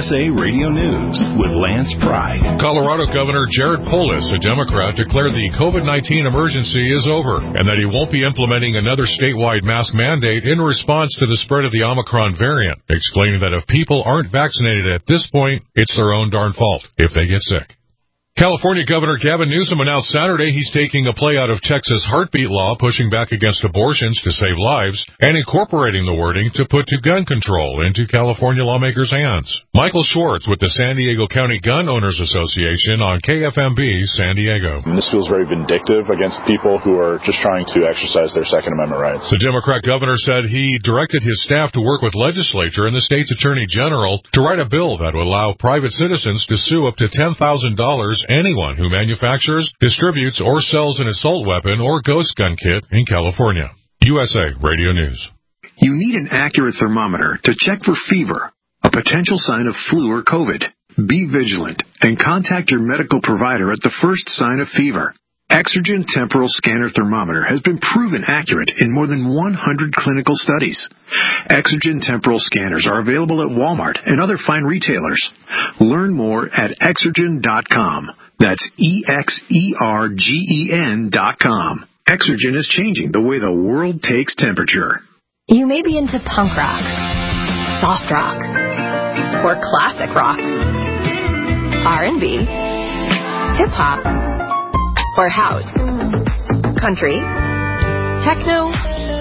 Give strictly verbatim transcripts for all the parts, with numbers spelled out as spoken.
S A Radio News with Lance Pry. Colorado Governor Jared Polis, a Democrat, declared the COVID nineteen emergency is over and that he won't be implementing another statewide mask mandate in response to the spread of the Omicron variant, explaining that if people aren't vaccinated at this point, it's their own darn fault if they get sick. California Governor Gavin Newsom announced Saturday he's taking a play out of Texas' heartbeat law, pushing back against abortions to save lives, and incorporating the wording to put to gun control into California lawmakers' hands. Michael Schwartz with the San Diego County Gun Owners Association on K F M B San Diego. This feels very vindictive against people who are just trying to exercise their Second Amendment rights. The Democrat governor said he directed his staff to work with legislature and the state's attorney general to write a bill that would allow private citizens to sue up to ten thousand dollars anyone who manufactures, distributes, or sells an assault weapon or ghost gun kit in California. U S A Radio News. You need an accurate thermometer to check for fever, a potential sign of flu or COVID. Be vigilant and contact your medical provider at the first sign of fever. Exergen Temporal Scanner Thermometer has been proven accurate in more than one hundred clinical studies. Exergen Temporal Scanners are available at Walmart and other fine retailers. Learn more at exergen dot com. That's E X E R G E N dot com. Exergen is changing the way the world takes temperature. You may be into punk rock, soft rock, or classic rock, R and B, hip-hop, or house, country, techno,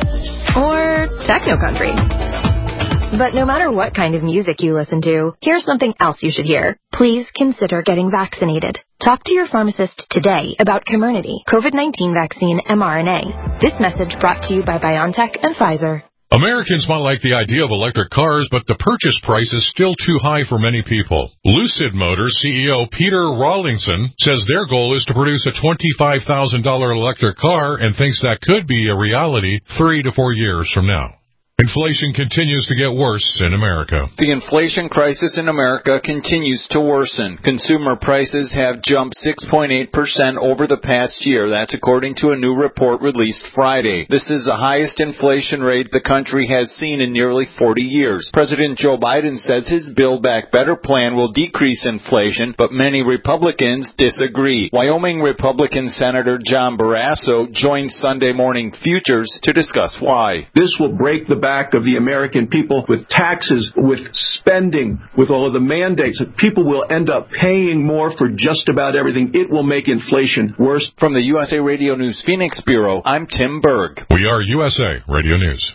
or techno-country. But no matter what kind of music you listen to, here's something else you should hear. Please consider getting vaccinated. Talk to your pharmacist today about Comirnaty, COVID nineteen vaccine mRNA. This message brought to you by BioNTech and Pfizer. Americans might like the idea of electric cars, but the purchase price is still too high for many people. Lucid Motors C E O Peter Rawlinson says their goal is to produce a twenty-five thousand dollars electric car and thinks that could be a reality three to four years from now. Inflation continues to get worse in America. The inflation crisis in America continues to worsen. Consumer prices have jumped six point eight percent over the past year. That's according to a new report released Friday. This is the highest inflation rate the country has seen in nearly forty years. President Joe Biden says his Build Back Better plan will decrease inflation, but many Republicans disagree. Wyoming Republican Senator John Barrasso joined Sunday Morning Futures to discuss why. This will break the back of the American people with taxes, with spending, with all of the mandates. People will end up paying more for just about everything. It will make inflation worse. From the U S A Radio News Phoenix Bureau, I'm Tim Berg. We are U S A Radio News.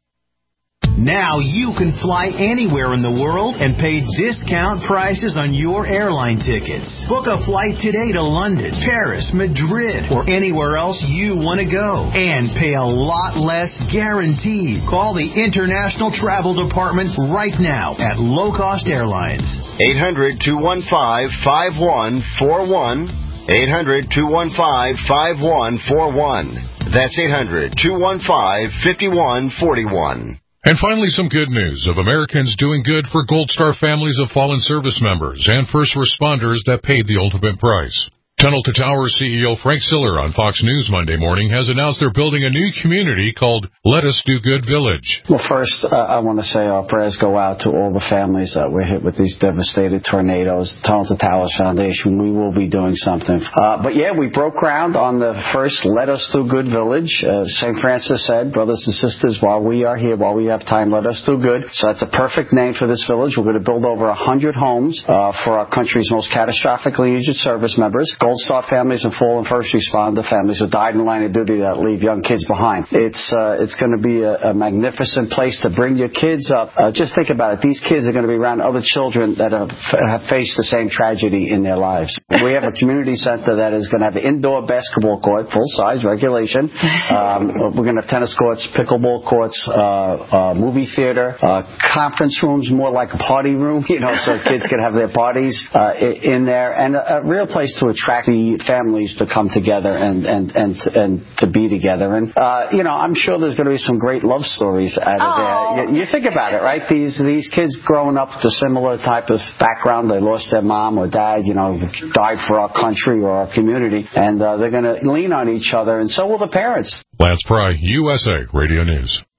Now you can fly anywhere in the world and pay discount prices on your airline tickets. Book a flight today to London, Paris, Madrid, or anywhere else you want to go. And pay a lot less guaranteed. Call the International Travel Department right now at Low Cost Airlines. eight hundred, two one five, five one four one. eight hundred, two one five, five one four one. That's eight hundred, two one five, five one four one. And finally, some good news of Americans doing good for Gold Star families of fallen service members and first responders that paid the ultimate price. Tunnel to Towers C E O Frank Siller on Fox News Monday morning has announced they're building a new community called Let Us Do Good Village. Well, first, uh, I want to say our prayers go out to all the families that were hit with these devastated tornadoes. Tunnel to Towers Foundation, we will be doing something. Uh, but yeah, we broke ground on the first Let Us Do Good Village. Uh, Saint Francis said, brothers and sisters, while we are here, while we have time, let us do good. So that's a perfect name for this village. We're going to build over one hundred homes uh, for our country's most catastrophically injured service members. Gold Star families and fallen first responder families who died in line of duty that leave young kids behind. It's uh, it's going to be a, a magnificent place to bring your kids up. Uh, just think about it. These kids are going to be around other children that have, have faced the same tragedy in their lives. We have a community center that is going to have an indoor basketball court, full size, regulation. Um, we're going to have tennis courts, pickleball courts, uh, uh, movie theater, uh, conference rooms, more like a party room, you know, so kids can have their parties uh, in there, and a, a real place to attract the families to come together and and and and to be together. And uh, you know, I'm sure there's going to be some great love stories out of there. You, you think about it, right? These these kids growing up with a similar type of background. They lost their mom or dad, you know, died for our country or our community, and uh, they're going to lean on each other, and so will the parents. Lance Pry, U S A Radio News.